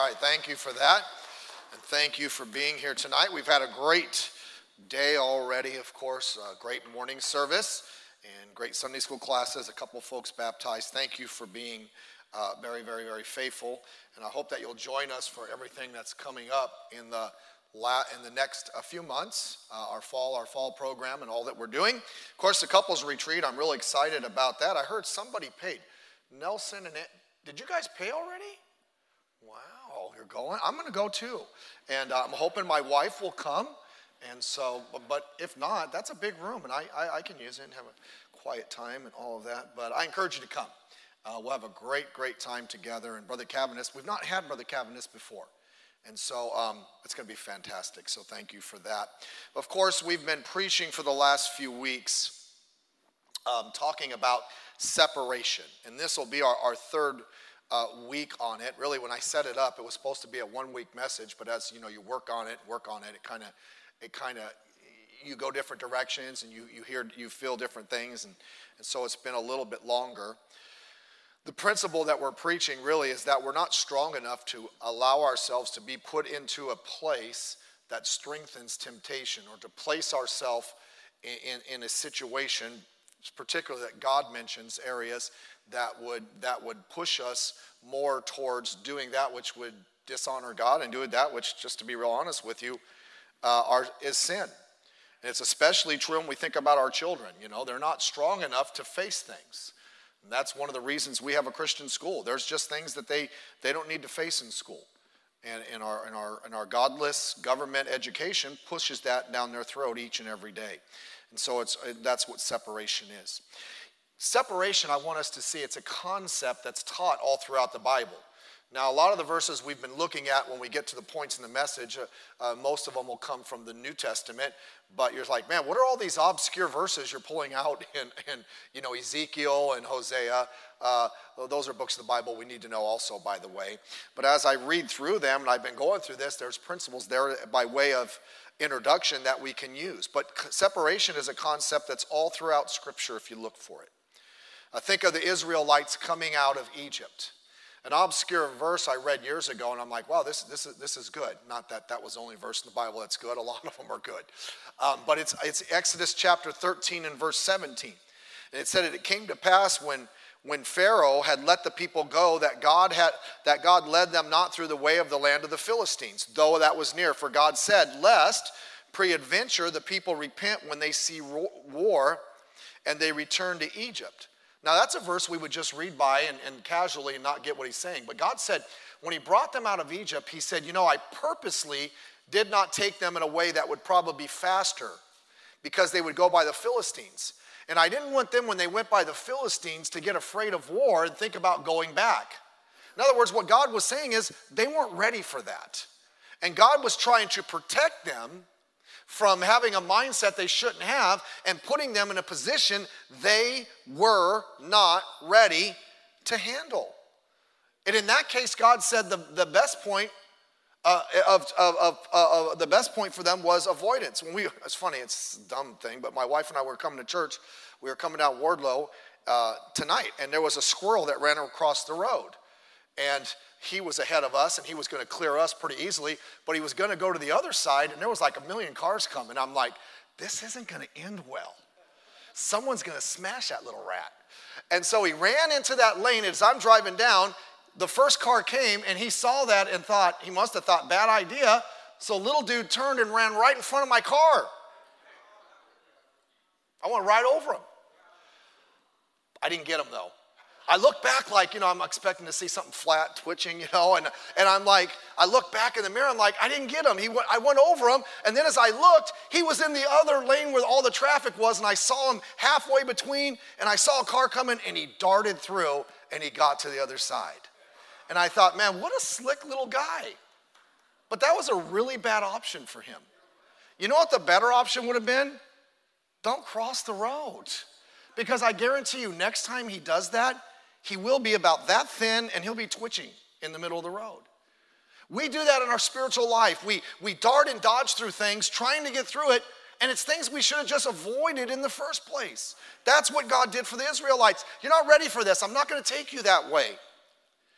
right, thank you for that. And thank you for being here tonight. We've had a great day already, of course, a great morning service and great Sunday school classes, a couple folks baptized. Thank you for being very, very, very faithful. And I hope that you'll join us for everything that's coming up in the next few months, our fall program and all that we're doing. Of course, the couples retreat, I'm really excited about that. I heard somebody paid. Nelson and it, did you guys pay already? Wow, you're going? I'm going to go too. And I'm hoping my wife will come. And so, but if not, that's a big room, and I can use it and have a quiet time and all of that. But I encourage you to come. We'll have a great, great time together. And Brother Cavaness, we've not had Brother Cavaness before. And so it's going to be fantastic. So thank you for that. Of course, we've been preaching for the last few weeks, talking about separation. And this will be our third week on it. Really, when I set it up, it was supposed to be a 1 week message, but as you know, you work on it, it kind of you go different directions, and you feel different things, and so it's been a little bit longer. The principle that we're preaching really is that we're not strong enough to allow ourselves to be put into a place that strengthens temptation, or to place ourselves in a situation, particularly that God mentions areas that would push us more towards doing that which would dishonor God, and doing that which, just to be real honest with you, is sin. And it's especially true when we think about our children. You know, they're not strong enough to face things. And that's one of the reasons we have a Christian school. There's just things that they don't need to face in school. And our godless government education pushes that down their throat each and every day. And so that's what separation is. Separation, I want us to see, it's a concept that's taught all throughout the Bible. Now, a lot of the verses we've been looking at when we get to the points in the message, most of them will come from the New Testament, but you're like, man, what are all these obscure verses you're pulling out in Ezekiel and Hosea? Those are books of the Bible we need to know also, by the way. But as I read through them, and I've been going through this, there's principles there by way of introduction that we can use. But separation is a concept that's all throughout Scripture if you look for it. Think of the Israelites coming out of Egypt. An obscure verse I read years ago, and I'm like, wow, this is good. Not that was the only verse in the Bible that's good. A lot of them are good. But it's Exodus chapter 13 and verse 17. And it said it came to pass when Pharaoh had let the people go that God led them not through the way of the land of the Philistines, though that was near. For God said, lest peradventure the people repent when they see war and they return to Egypt. Now, that's a verse we would just read by and casually not get what he's saying. But God said, when he brought them out of Egypt, he said, I purposely did not take them in a way that would probably be faster because they would go by the Philistines. And I didn't want them, when they went by the Philistines, to get afraid of war and think about going back. In other words, what God was saying is they weren't ready for that. And God was trying to protect them from having a mindset they shouldn't have and putting them in a position they were not ready to handle. And in that case, God said the best point the best point for them was avoidance. It's funny, it's a dumb thing, but my wife and I were coming to church. We were coming down Wardlow tonight, and there was a squirrel that ran across the road. And he was ahead of us, and he was going to clear us pretty easily, but he was going to go to the other side, and there was like a million cars coming. I'm like, this isn't going to end well. Someone's going to smash that little rat. And so he ran into that lane. As I'm driving down, the first car came, and he saw that and he must have thought, bad idea. So little dude turned and ran right in front of my car. I went right over him. I didn't get him, though. I look back like, I'm expecting to see something flat twitching, and I'm like, I look back in the mirror, I'm like, I didn't get him. I went over him, and then as I looked, he was in the other lane where all the traffic was, and I saw him halfway between, and I saw a car coming, and he darted through, and he got to the other side. And I thought, man, what a slick little guy. But that was a really bad option for him. You know what the better option would have been? Don't cross the road. Because I guarantee you, next time he does that, he will be about that thin, and he'll be twitching in the middle of the road. We do that in our spiritual life. We dart and dodge through things, trying to get through it, and it's things we should have just avoided in the first place. That's what God did for the Israelites. You're not ready for this. I'm not going to take you that way.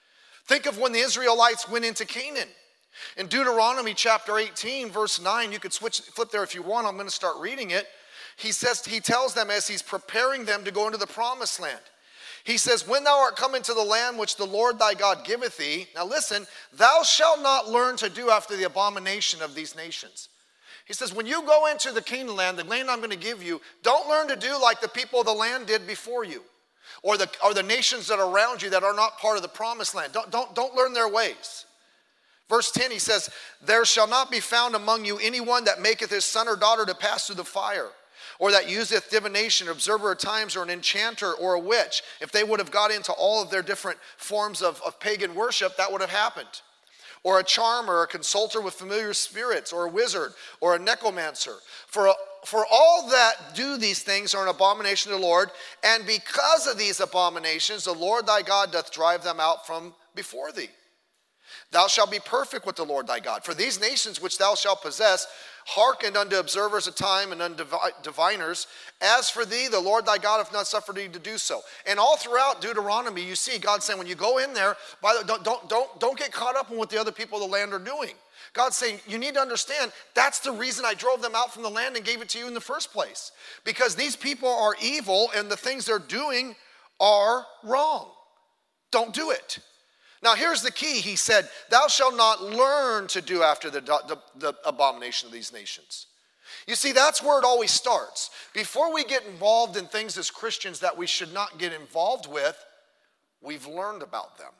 Think of when the Israelites went into Canaan. In Deuteronomy chapter 18, verse 9, you could flip there if you want. I'm going to start reading it. He tells them as he's preparing them to go into the promised land. He says, when thou art come into the land which the Lord thy God giveth thee, now listen, thou shalt not learn to do after the abomination of these nations. He says, when you go into the Canaan land, the land I'm going to give you, don't learn to do like the people of the land did before you, or the nations that are around you that are not part of the promised land. Don't learn their ways. Verse 10, he says, there shall not be found among you anyone that maketh his son or daughter to pass through the fire, or that useth divination, observer of times, or an enchanter, or a witch. If they would have got into all of their different forms of pagan worship, that would have happened. Or a charmer, a consulter with familiar spirits, or a wizard, or a necromancer. For all that do these things are an abomination to the Lord, and because of these abominations, the Lord thy God doth drive them out from before thee. Thou shalt be perfect with the Lord thy God. For these nations which thou shalt possess hearkened unto observers of time and unto diviners. As for thee, the Lord thy God hath not suffered thee to do so. And all throughout Deuteronomy, you see God saying, when you go in there, don't get caught up in what the other people of the land are doing. God's saying, you need to understand, that's the reason I drove them out from the land and gave it to you in the first place. Because these people are evil and the things they're doing are wrong. Don't do it. Now here's the key. He said, thou shalt not learn to do after the abomination of these nations. You see, that's where it always starts. Before we get involved in things as Christians that we should not get involved with, we've learned about them.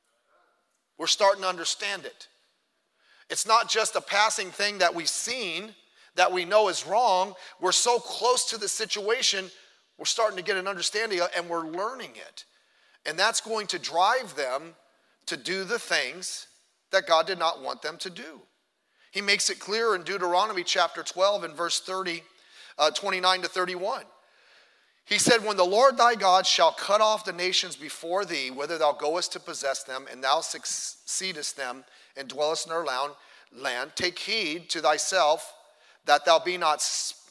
We're starting to understand it. It's not just a passing thing that we've seen that we know is wrong. We're so close to the situation, we're starting to get an understanding and we're learning it. And that's going to drive them to do the things that God did not want them to do. He makes it clear in Deuteronomy chapter 12 and verse 29 to 31. He said, when the Lord thy God shall cut off the nations before thee, whither thou goest to possess them, and thou succeedest them, and dwellest in their land, take heed to thyself that thou be not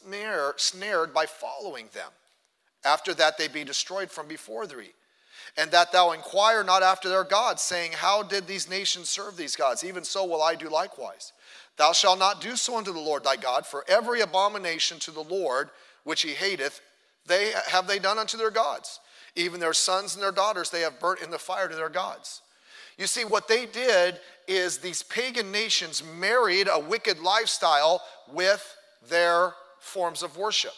snared by following them, after that they be destroyed from before thee. And that thou inquire not after their gods, saying, how did these nations serve these gods? Even so will I do likewise. Thou shalt not do so unto the Lord thy God, for every abomination to the Lord which he hateth, they done unto their gods. Even their sons and their daughters they have burnt in the fire to their gods. You see, what they did is these pagan nations married a wicked lifestyle with their forms of worship.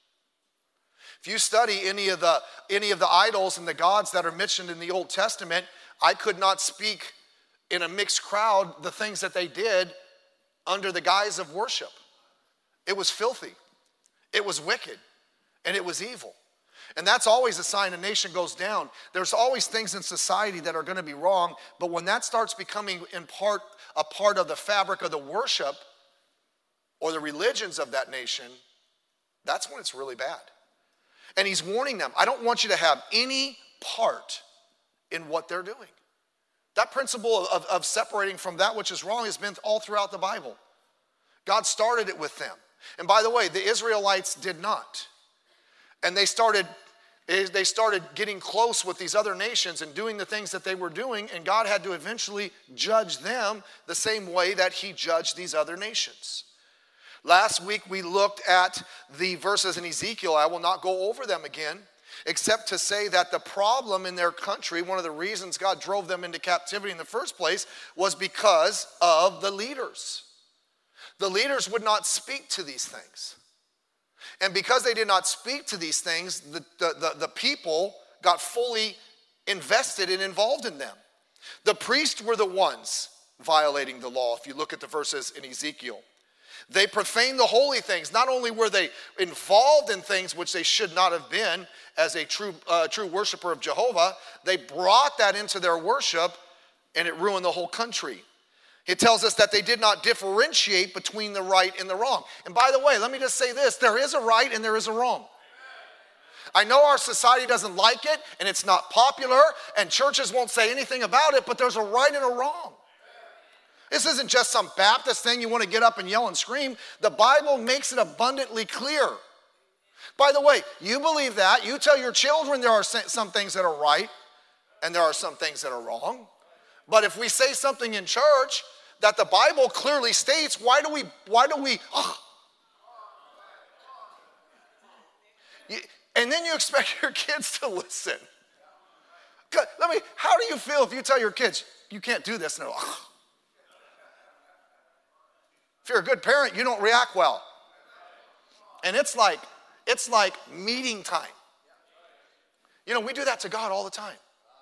If you study any of the idols and the gods that are mentioned in the Old Testament, I could not speak in a mixed crowd the things that they did under the guise of worship. It was filthy, it was wicked, and it was evil. And that's always a sign a nation goes down. There's always things in society that are going to be wrong, but when that starts becoming a part of the fabric of the worship or the religions of that nation, that's when it's really bad. And he's warning them, I don't want you to have any part in what they're doing. That principle of separating from that which is wrong has been all throughout the Bible. God started it with them. And by the way, the Israelites did not. And they started getting close with these other nations and doing the things that they were doing, and God had to eventually judge them the same way that he judged these other nations. Last week we looked at the verses in Ezekiel. I will not go over them again, except to say that the problem in their country, one of the reasons God drove them into captivity in the first place, was because of the leaders. The leaders would not speak to these things. And because they did not speak to these things, the people got fully invested and involved in them. The priests were the ones violating the law, if you look at the verses in Ezekiel. They profaned the holy things. Not only were they involved in things which they should not have been as a true worshiper of Jehovah, they brought that into their worship, and it ruined the whole country. It tells us that they did not differentiate between the right and the wrong. And by the way, let me just say this. There is a right and there is a wrong. I know our society doesn't like it, and it's not popular, and churches won't say anything about it, but there's a right and a wrong. This isn't just some Baptist thing you want to get up and yell and scream. The Bible makes it abundantly clear. By the way, you believe that. You tell your children there are some things that are right and there are some things that are wrong. But if we say something in church that the Bible clearly states, why do we, and then you expect your kids to listen. How do you feel if you tell your kids, you can't do this? No. If you're a good parent, you don't react well. And it's like meeting time. You know, we do that to God all the time.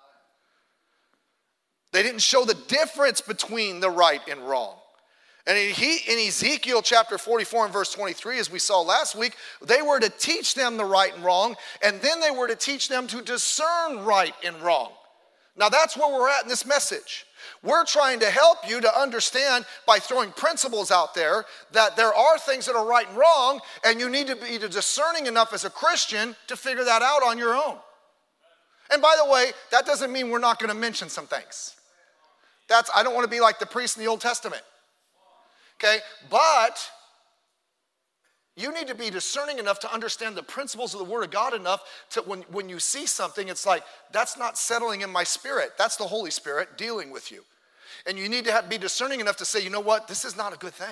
They didn't show the difference between the right and wrong. And in Ezekiel chapter 44 and verse 23, as we saw last week, they were to teach them the right and wrong, and then they were to teach them to discern right and wrong. Now that's where we're at in this message. We're trying to help you to understand by throwing principles out there that there are things that are right and wrong, and you need to be discerning enough as a Christian to figure that out on your own. And by the way, that doesn't mean we're not going to mention some things. I don't want to be like the priest in the Old Testament. Okay, but you need to be discerning enough to understand the principles of the Word of God enough to when you see something, it's like, that's not settling in my spirit. That's the Holy Spirit dealing with you. And you need to be discerning enough to say, you know what, this is not a good thing.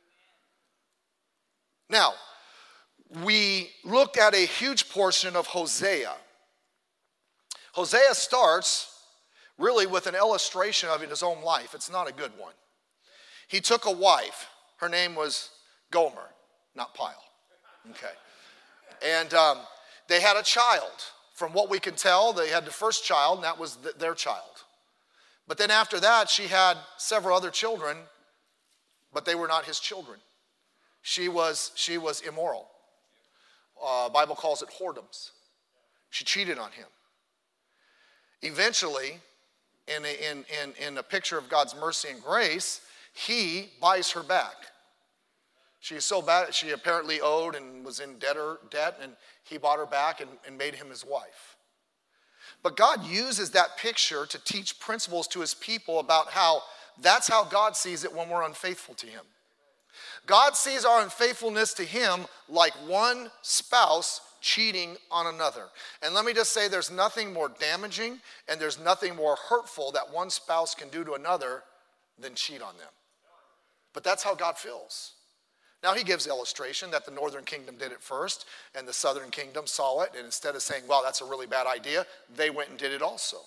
Now, we looked at a huge portion of Hosea. Hosea starts really with an illustration of his own life. It's not a good one. He took a wife. Her name was Gomer, not Pyle. Okay. And they had a child. From what we can tell, they had the first child, and that was their child. But then after that, she had several other children, but they were not his children. She was immoral. Bible calls it whoredoms. She cheated on him. Eventually, in a picture of God's mercy and grace, he buys her back. She's so bad, she apparently owed and was in debt, and he bought her back and made him his wife. But God uses that picture to teach principles to his people about how that's how God sees it when we're unfaithful to him. God sees our unfaithfulness to him like one spouse cheating on another. And let me just say, there's nothing more damaging and there's nothing more hurtful that one spouse can do to another than cheat on them. But that's how God feels. Now he gives illustration that the northern kingdom did it first and the southern kingdom saw it, and instead of saying, well, that's a really bad idea, they went and did it also.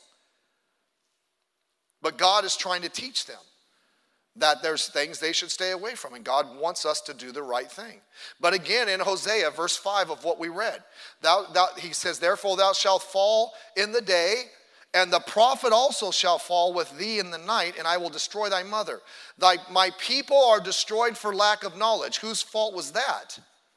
But God is trying to teach them that there's things they should stay away from, and God wants us to do the right thing. But again, in Hosea, verse 5 of what we read, he says, therefore thou shalt fall in the day, and the prophet also shall fall with thee in the night, and I will destroy thy mother. My people are destroyed for lack of knowledge. Whose fault was that?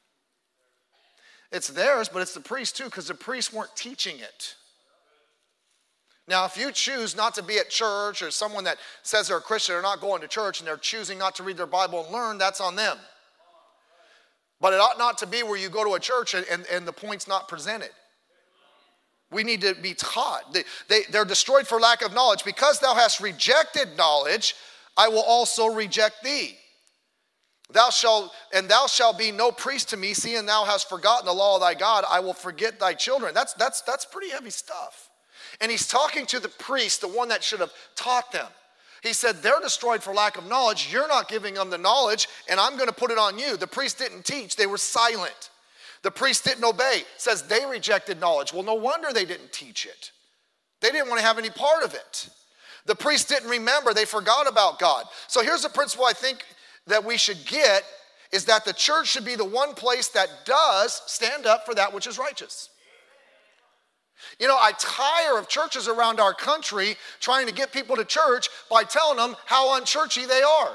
It's theirs, but it's the priests too, because the priests weren't teaching it. Now, if you choose not to be at church, or someone that says they're a Christian are not going to church and they're choosing not to read their Bible and learn, that's on them. But it ought not to be where you go to a church and the point's not presented. We need to be taught. They're destroyed for lack of knowledge. Because thou hast rejected knowledge, I will also reject thee. Thou shalt be no priest to me, seeing thou hast forgotten the law of thy God. I will forget thy children. That's pretty heavy stuff. And he's talking to the priest, the one that should have taught them. He said, they're destroyed for lack of knowledge. You're not giving them the knowledge, and I'm going to put it on you. The priest didn't teach. They were silent. The priest didn't obey. It says they rejected knowledge. Well, no wonder they didn't teach it. They didn't want to have any part of it. The priest didn't remember. They forgot about God. So here's a principle I think that we should get, is that the church should be the one place that does stand up for that which is righteous. You know, I tire of churches around our country trying to get people to church by telling them how unchurchy they are.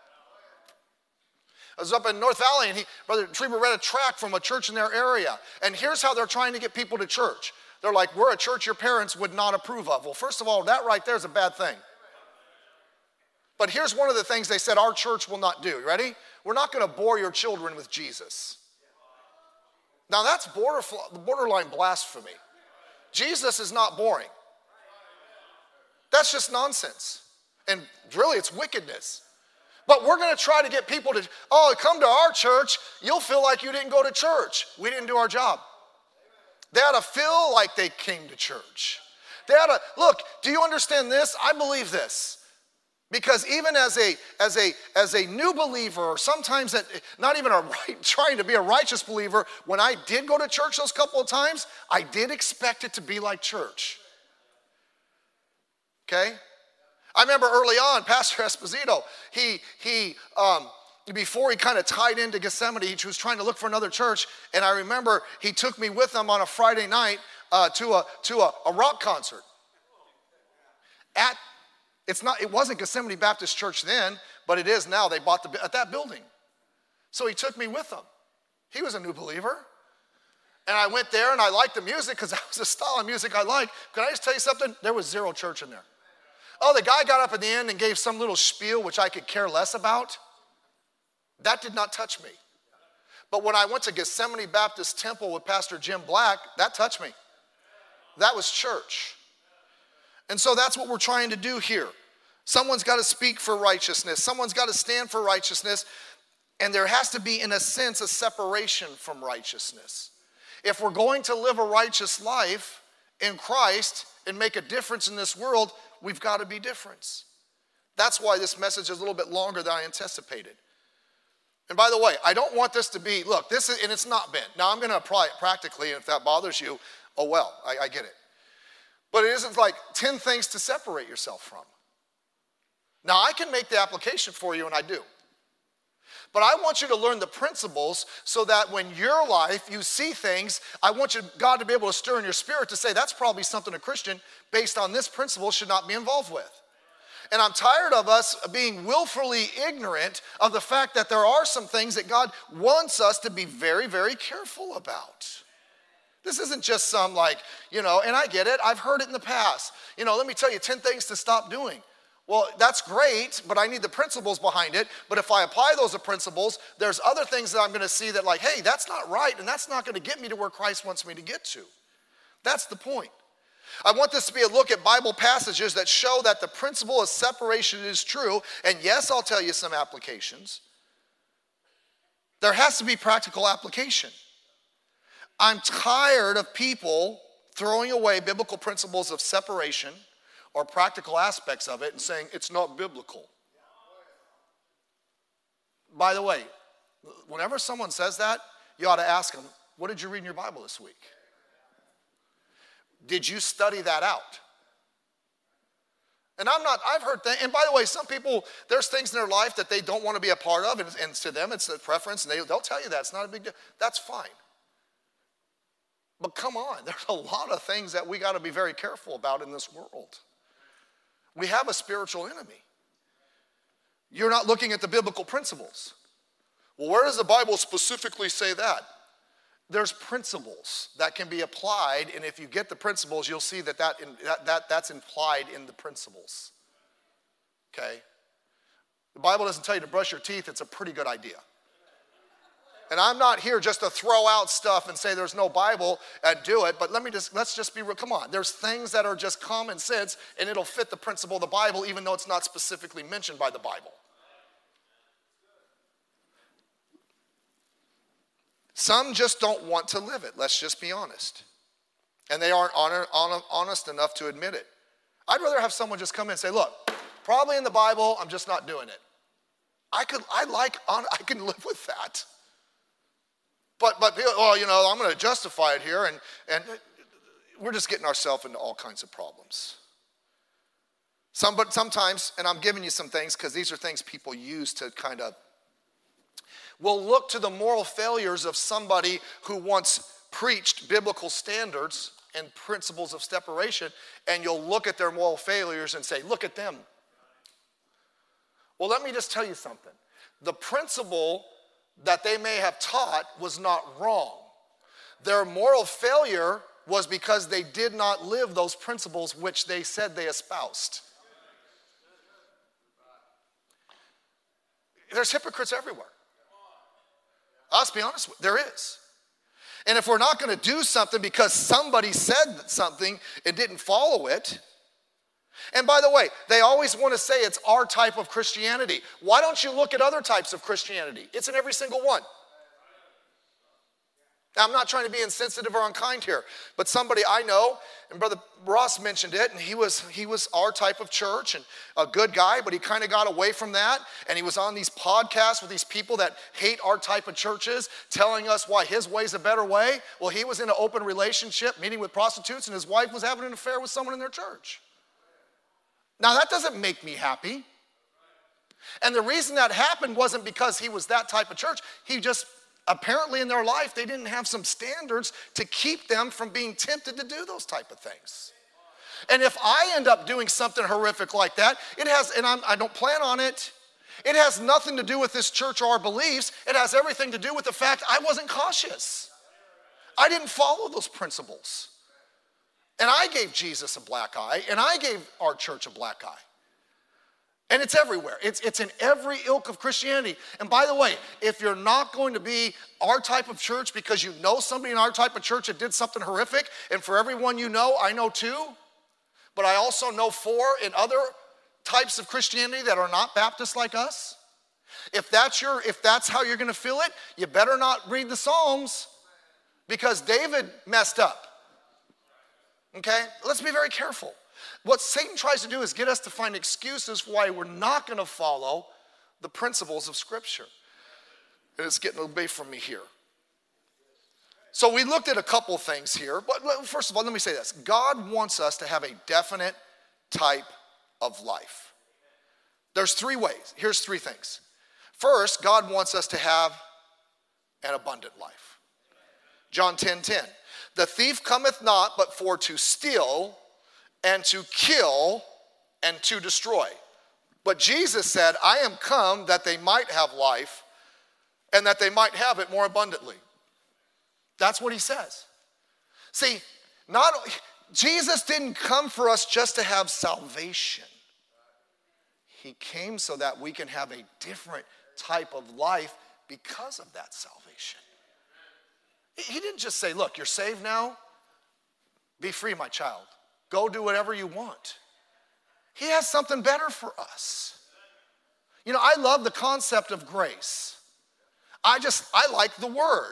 I was up in North Valley, and Brother Trieber read a tract from a church in their area. And here's how they're trying to get people to church. They're like, we're a church your parents would not approve of. Well, first of all, that right there is a bad thing. But here's one of the things they said our church will not do. Ready? We're not going to bore your children with Jesus. Now, that's borderline blasphemy. Jesus is not boring. That's just nonsense. And really, it's wickedness. But we're going to try to get people to, come to our church, you'll feel like you didn't go to church. We didn't do our job. They ought to feel like they came to church. They ought to, look, do you understand this? I believe this. Because even as a new believer, or sometimes not even trying to be a righteous believer, when I did go to church those couple of times, I did expect it to be like church. Okay? I remember early on, Pastor Esposito, before he kind of tied into Gethsemane, he was trying to look for another church, and I remember he took me with him on a Friday night to a rock concert. It wasn't Gethsemane Baptist Church then, but it is now. They bought at that building. So he took me with him. He was a new believer. And I went there and I liked the music because that was the style of music I liked. Can I just tell you something? There was zero church in there. Oh, the guy got up at the end and gave some little spiel which I could care less about. That did not touch me. But when I went to Gethsemane Baptist Temple with Pastor Jim Black, that touched me. That was church. And so that's what we're trying to do here. Someone's got to speak for righteousness. Someone's got to stand for righteousness. And there has to be, in a sense, a separation from righteousness. If we're going to live a righteous life in Christ and make a difference in this world, we've got to be different. That's why this message is a little bit longer than I anticipated. And by the way, I don't want this to be, look, this is, and it's not been. Now I'm going to apply it practically, and if that bothers you, oh well, I get it. But it isn't like 10 things to separate yourself from. Now, I can make the application for you, and I do. But I want you to learn the principles so that when your life, you see things, I want God to be able to stir in your spirit to say, that's probably something a Christian, based on this principle, should not be involved with. And I'm tired of us being willfully ignorant of the fact that there are some things that God wants us to be very, very careful about. This isn't just some and I get it. I've heard it in the past. Let me tell you 10 things to stop doing. Well, that's great, but I need the principles behind it. But if I apply those principles, there's other things that I'm going to see that hey, that's not right, and that's not going to get me to where Christ wants me to get to. That's the point. I want this to be a look at Bible passages that show that the principle of separation is true. And yes, I'll tell you some applications. There has to be practical application. I'm tired of people throwing away biblical principles of separation or practical aspects of it and saying it's not biblical. By the way, whenever someone says that, you ought to ask them, what did you read in your Bible this week? Did you study that out? And I've heard things, and by the way, some people, there's things in their life that they don't want to be a part of, and to them it's a preference, and they'll tell you that. It's not a big deal. That's fine. But come on, there's a lot of things that we got to be very careful about in this world. We have a spiritual enemy. You're not looking at the biblical principles. Well, where does the Bible specifically say that? There's principles that can be applied, and if you get the principles, you'll see that's implied in the principles. Okay? The Bible doesn't tell you to brush your teeth. It's a pretty good idea. And I'm not here just to throw out stuff and say there's no Bible and do it, but let's just be real. Come on. There's things that are just common sense, and it'll fit the principle of the Bible, even though it's not specifically mentioned by the Bible. Some just don't want to live it. Let's just be honest. And they aren't honest enough to admit it. I'd rather have someone just come in and say, look, probably in the Bible, I'm just not doing it. I can live with that. But people, I'm going to justify it here, and we're just getting ourselves into all kinds of problems. But sometimes, and I'm giving you some things because these are things people use to kind of, we'll look to the moral failures of somebody who once preached biblical standards and principles of separation, and you'll look at their moral failures and say, look at them. Well, let me just tell you something. The principle that they may have taught was not wrong. Their moral failure was because they did not live those principles which they said they espoused. There's hypocrites everywhere. Let's be honest, there is. And if we're not going to do something because somebody said something and didn't follow it, and by the way, they always want to say it's our type of Christianity. Why don't you look at other types of Christianity? It's in every single one. Now, I'm not trying to be insensitive or unkind here, but somebody I know, and Brother Ross mentioned it, and he was our type of church and a good guy, but he kind of got away from that, and he was on these podcasts with these people that hate our type of churches, telling us why his way's a better way. Well, he was in an open relationship, meeting with prostitutes, and his wife was having an affair with someone in their church. Now, that doesn't make me happy. And the reason that happened wasn't because he was that type of church. He just, apparently in their life, they didn't have some standards to keep them from being tempted to do those type of things. And if I end up doing something horrific like that, it has, and I don't plan on it, it has nothing to do with this church or our beliefs. It has everything to do with the fact I wasn't cautious. I didn't follow those principles. And I gave Jesus a black eye, and I gave our church a black eye. And it's everywhere. It's in every ilk of Christianity. And by the way, if you're not going to be our type of church because you know somebody in our type of church that did something horrific, and for everyone you know, I know 2, but I also know 4 in other types of Christianity that are not Baptist like us. If that's how you're going to feel it, you better not read the Psalms because David messed up. Okay? Let's be very careful. What Satan tries to do is get us to find excuses for why we're not going to follow the principles of Scripture. And it's getting away from me here. So we looked at a couple things here. But first of all, let me say this. God wants us to have a definite type of life. There's 3 ways. Here's 3 things. First, God wants us to have an abundant life. John 10:10. The thief cometh not but for to steal and to kill and to destroy. But Jesus said, I am come that they might have life and that they might have it more abundantly. That's what he says. See, Jesus didn't come for us just to have salvation. He came so that we can have a different type of life because of that salvation. He didn't just say, look, you're saved now. Be free, my child. Go do whatever you want. He has something better for us. You know, I love the concept of grace. I like the word.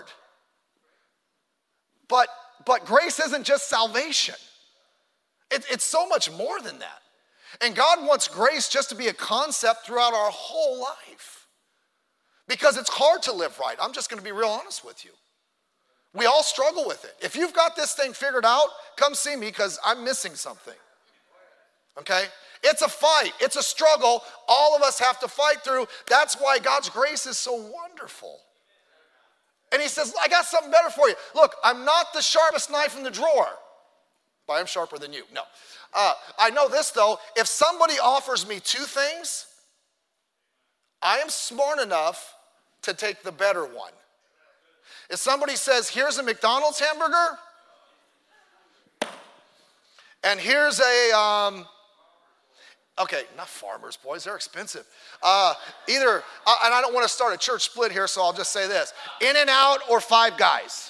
But grace isn't just salvation. It's so much more than that. And God wants grace just to be a concept throughout our whole life. Because it's hard to live right. I'm just going to be real honest with you. We all struggle with it. If you've got this thing figured out, come see me because I'm missing something. Okay? It's a fight. It's a struggle. All of us have to fight through. That's why God's grace is so wonderful. And he says, I got something better for you. Look, I'm not the sharpest knife in the drawer, but I'm sharper than you. No. I know this, though. If somebody offers me 2 things, I am smart enough to take the better one. If somebody says, here's a McDonald's hamburger, and here's a, okay, not Farmers, boys, they're expensive. And I don't want to start a church split here, so I'll just say this. In-N-Out or Five Guys?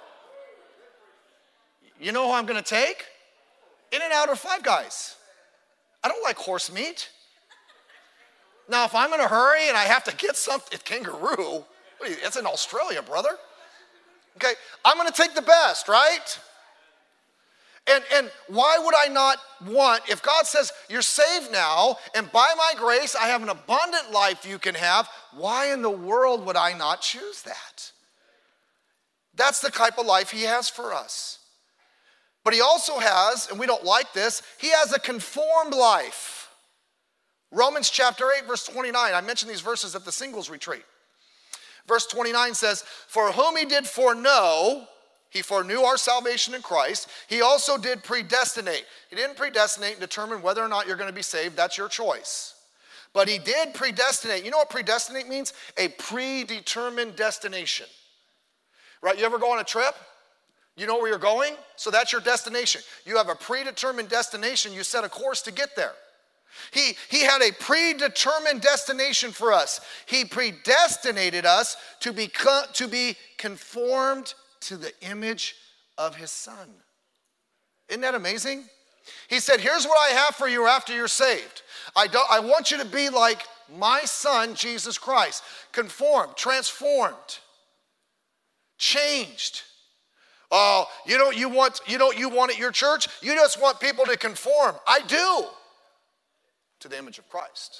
You know who I'm going to take? In-N-Out or Five Guys. I don't like horse meat. Now, if I'm in a hurry and I have to get something, it's kangaroo. It's in Australia, brother. Okay, I'm going to take the best, right? And why would I not want, if God says you're saved now, and by my grace I have an abundant life you can have, why in the world would I not choose that? That's the type of life he has for us. But he also has, and we don't like this, he has a conformed life. Romans chapter 8, verse 29. I mentioned these verses at the singles retreat. Verse 29 says, for whom he did foreknow, he foreknew our salvation in Christ. He also did predestinate. He didn't predestinate and determine whether or not you're going to be saved. That's your choice. But he did predestinate. You know what predestinate means? A predetermined destination. Right? You ever go on a trip? You know where you're going? So that's your destination. You have a predetermined destination. You set a course to get there. He had a predetermined destination for us. He predestinated us to be conformed to the image of his Son. Isn't that amazing? He said, here's what I have for you after you're saved. I want you to be like my Son, Jesus Christ. Conformed, transformed, changed. Oh, you know what you want at your church? You just want people to conform. I do to the image of Christ.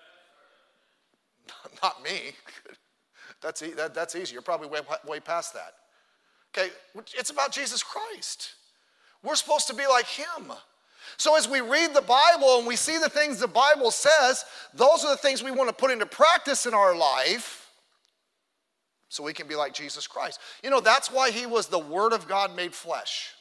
Not me. That's easy. You're probably way past that. Okay, it's about Jesus Christ. We're supposed to be like him. So as we read the Bible and we see the things the Bible says, those are the things we want to put into practice in our life so we can be like Jesus Christ. You know, that's why he was the Word of God made flesh.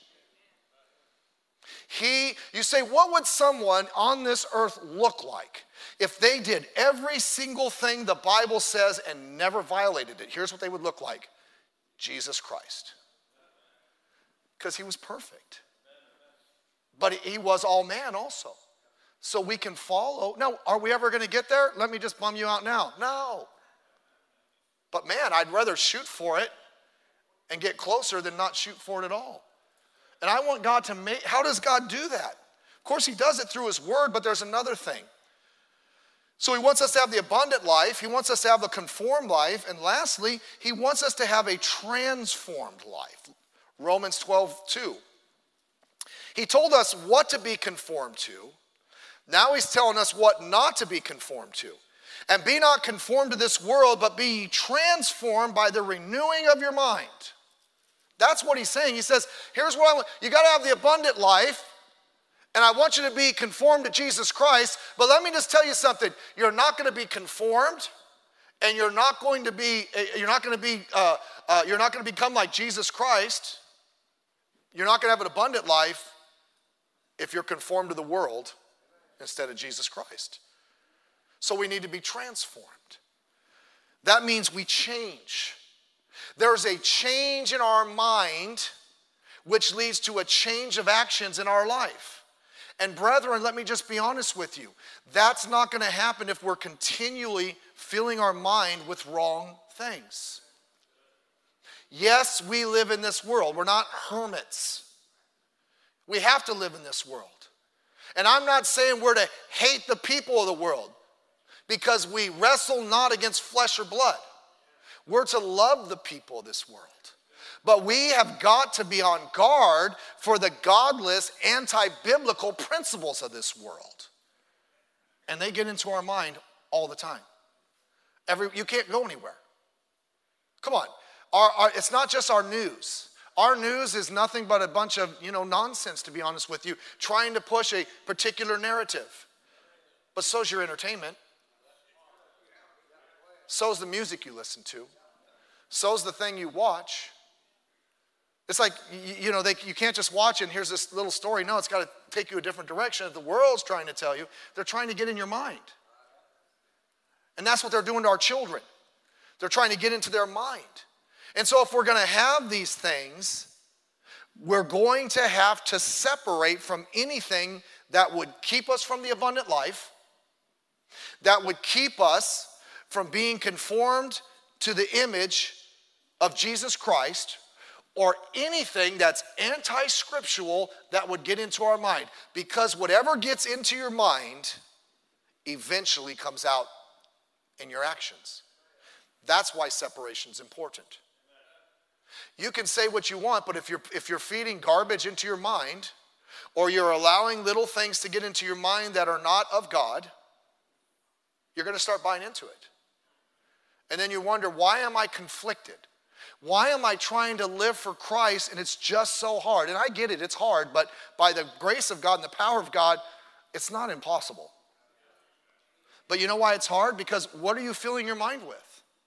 You say, what would someone on this earth look like if they did every single thing the Bible says and never violated it? Here's what they would look like. Jesus Christ. Because he was perfect. But he was all man also. So we can follow. Now, are we ever going to get there? Let me just bum you out now. No. But man, I'd rather shoot for it and get closer than not shoot for it at all. And I want God to make, how does God do that? Of course, he does it through his word, but there's another thing. So he wants us to have the abundant life. He wants us to have a conformed life. And lastly, he wants us to have a transformed life. Romans 12:2. He told us what to be conformed to. Now he's telling us what not to be conformed to. And be not conformed to this world, but be transformed by the renewing of your mind. That's what he's saying. He says, here's what I want. You got to have the abundant life, and I want you to be conformed to Jesus Christ. But let me just tell you something. You're not going to be conformed, and you're not going to become like Jesus Christ. You're not going to have an abundant life if you're conformed to the world instead of Jesus Christ. So we need to be transformed. That means we change. There's a change in our mind which leads to a change of actions in our life. And brethren, let me just be honest with you. That's not going to happen if we're continually filling our mind with wrong things. Yes, we live in this world. We're not hermits. We have to live in this world. And I'm not saying we're to hate the people of the world, because we wrestle not against flesh or blood. We're to love the people of this world. But we have got to be on guard for the godless, anti-biblical principles of this world. And they get into our mind all the time. You can't go anywhere. Come on. It's not just our news. Our news is nothing but a bunch of, nonsense, to be honest with you, trying to push a particular narrative. But so's your entertainment. So's the music you listen to. So's the thing you watch. It's like, you can't just watch and here's this little story. No, it's got to take you a different direction. If the world's trying to tell you, they're trying to get in your mind. And that's what they're doing to our children. They're trying to get into their mind. And so if we're going to have these things, we're going to have to separate from anything that would keep us from the abundant life, that would keep us from being conformed to the image of Jesus Christ, or anything that's anti-scriptural that would get into our mind. Because whatever gets into your mind eventually comes out in your actions. That's why separation is important. You can say what you want, but if you're feeding garbage into your mind, or you're allowing little things to get into your mind that are not of God, you're going to start buying into it. And then you wonder, why am I conflicted? Why am I trying to live for Christ and it's just so hard? And I get it, it's hard, but by the grace of God and the power of God, it's not impossible. But you know why it's hard? Because what are you filling your mind with?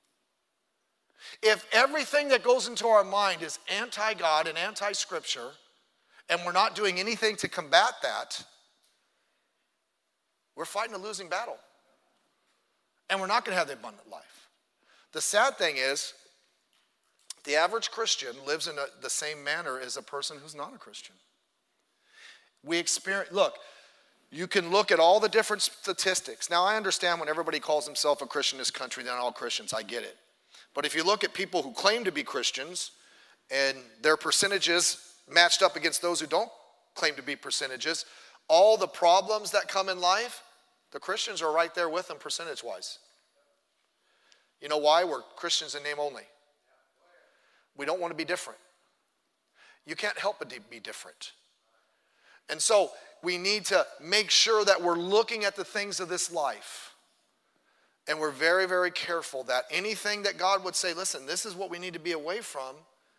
If everything that goes into our mind is anti-God and anti-Scripture, and we're not doing anything to combat that, we're fighting a losing battle. And we're not going to have the abundant life. The sad thing is, the average Christian lives in the same manner as a person who's not a Christian. Look, you can look at all the different statistics. Now, I understand when everybody calls himself a Christian in this country, they're not all Christians. I get it. But if you look at people who claim to be Christians and their percentages matched up against those who don't claim to be percentages, all the problems that come in life, the Christians are right there with them percentage-wise. You know why? We're Christians in name only. We don't want to be different. You can't help but be different. And so we need to make sure that we're looking at the things of this life. And we're very, very careful that anything that God would say, listen, this is what we need to be away from,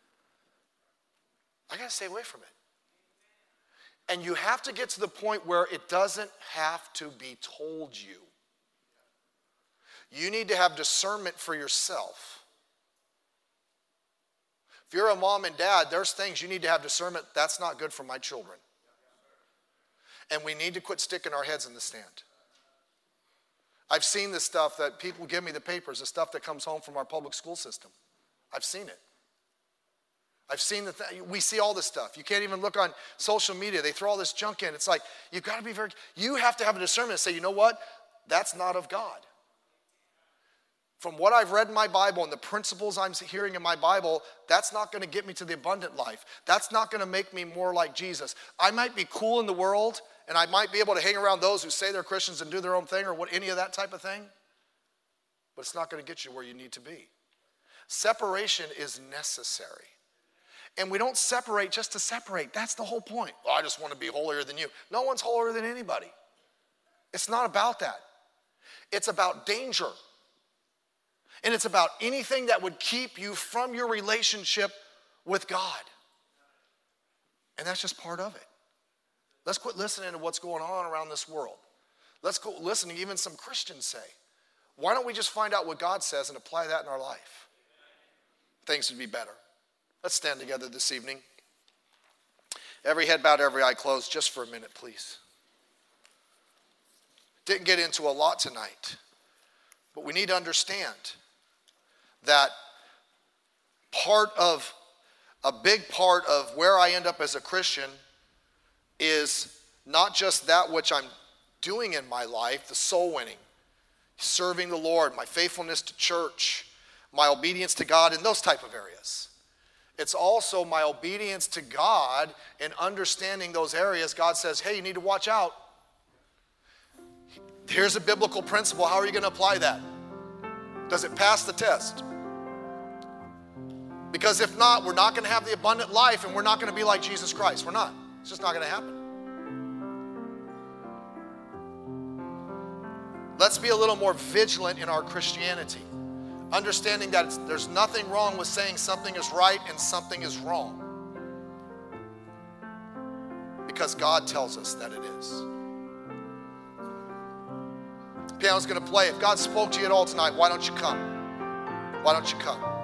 I got to stay away from it. And you have to get to the point where it doesn't have to be told you. You need to have discernment for yourself. If you're a mom and dad, there's things you need to have discernment. That's not good for my children. And we need to quit sticking our heads in the sand. I've seen the stuff that people give me, the papers, the stuff that comes home from our public school system. I've seen it. I've seen we see all this stuff. You can't even look on social media. They throw all this junk in. It's like, you've got to be you have to have a discernment and say, you know what? That's not of God. From what I've read in my Bible and the principles I'm hearing in my Bible, that's not going to get me to the abundant life. That's not going to make me more like Jesus. I might be cool in the world, and I might be able to hang around those who say they're Christians and do their own thing or any of that type of thing, but it's not going to get you where you need to be. Separation is necessary. And we don't separate just to separate. That's the whole point. Well, I just want to be holier than you. No one's holier than anybody. It's not about that. It's about danger. And it's about anything that would keep you from your relationship with God. And that's just part of it. Let's quit listening to what's going on around this world. Let's quit listening to even some Christians say. Why don't we just find out what God says and apply that in our life? Things would be better. Let's stand together this evening. Every head bowed, every eye closed, just for a minute, please. Didn't get into a lot tonight, but we need to understand that a big part of where I end up as a Christian is not just that which I'm doing in my life, the soul winning, serving the Lord, my faithfulness to church, my obedience to God in those type of areas. It's also my obedience to God and understanding those areas. God says, hey, you need to watch out. Here's a biblical principle. How are you going to apply that? Does it pass the test? Because if not, we're not going to have the abundant life and we're not going to be like Jesus Christ. We're not. It's just not going to happen. Let's be a little more vigilant in our Christianity, understanding that there's nothing wrong with saying something is right and something is wrong, because God tells us that it is. The piano's going to play. If God spoke to you at all tonight, why don't you come? Why don't you come?